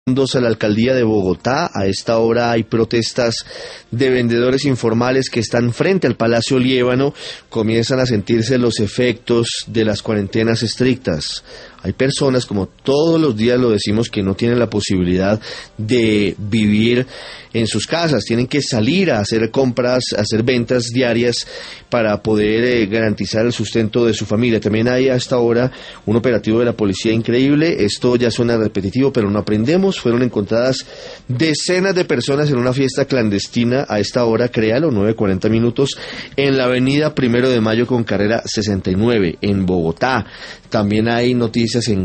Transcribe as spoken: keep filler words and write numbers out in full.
A la alcaldía de Bogotá. A esta hora hay protestas de vendedores informales que están frente al Palacio Liébano. Comienzan a sentirse los efectos de las cuarentenas estrictas. Hay personas, como todos los días lo decimos, que no tienen la posibilidad de vivir en sus casas. Tienen que salir a hacer compras, a hacer ventas diarias para poder eh, garantizar el sustento de su familia. También hay a esta hora un operativo de la policía increíble. Esto ya suena repetitivo, pero no aprendemos. Fueron encontradas decenas de personas en una fiesta clandestina a esta hora, créalo, nueve cuarenta minutos, en la avenida Primero de Mayo con carrera sesenta y nueve, en Bogotá. También hay noticias en